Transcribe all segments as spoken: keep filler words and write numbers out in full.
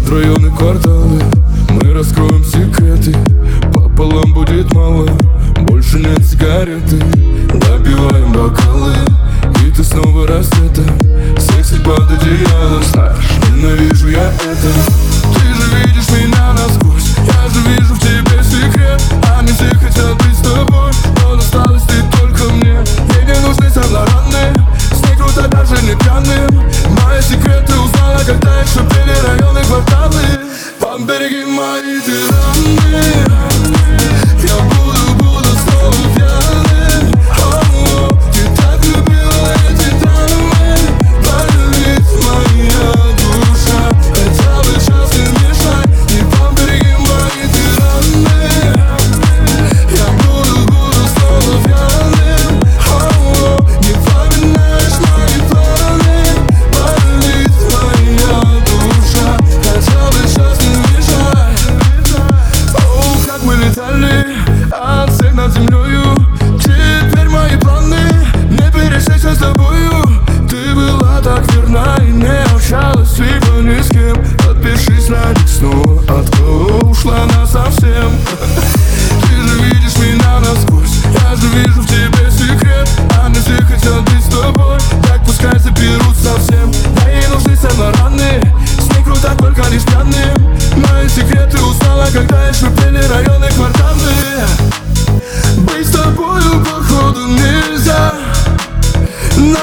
районы, кварталы. Мы раскроем секреты, пополам будет мало, больше нет сигареты. Допиваем бокалы, и ты снова рассветом, секси под одеялом. Знаешь, ненавижу я это. Ты же видишь меня насквозь, я же вижу в тебе секрет. Они все хотят быть с тобой, но досталось ты только мне. Мне не нужны саморанные, с ней круто даже не пьяным. Мои секреты узнала, когда еще пели районы, кварталы. Побереги мои тираны, я буду, буду снова пьяным. О, ты так любила эти дамы, болит моя душа. Хотя бы сейчас не мешай, и побереги мои тираны. Я буду, буду снова пьяным. О, не вспоминаешь мои планы, болит моя душа. Хотя бы сейчас не мешай. О, как мы летали от всех над землею. Теперь мои планы не пересечься с тобою. Ты была так верна и не общалась либо ни с кем. Подпишись на них снова, от кого ушла насовсем. Ты же видишь меня насквозь, я же вижу в тебе секрет. Они все хотят быть с тобой, так пускай заберут совсем. Да ей нужны саморанные, с ней круто только лишь пьяным. Мои секреты узнала, когда еще пели районы, кварталы. Быть с тобою походу нельзя,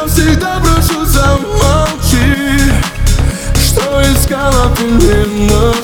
навсегда прошу, замолчи. Что искала ты не